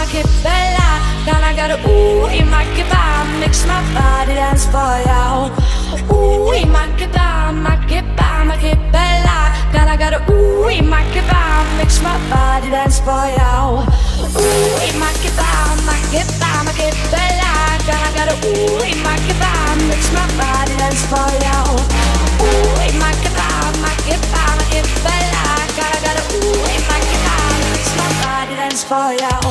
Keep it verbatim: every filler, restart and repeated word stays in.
che bella, gotta gotta ooh, ma che va, makes my body dance for you. Ooh, ma che va, ma che va, ma che bella, gotta gotta ooh, ma che va, makes my body dance for you. Ooh, ma che va, ma che va, ma che bella, gotta gotta ooh, ma che va, makes my body dance for you. Ooh, ma che va, ma che va, ma che bella, gotta gotta ooh, ma che va, makes my body dance for you.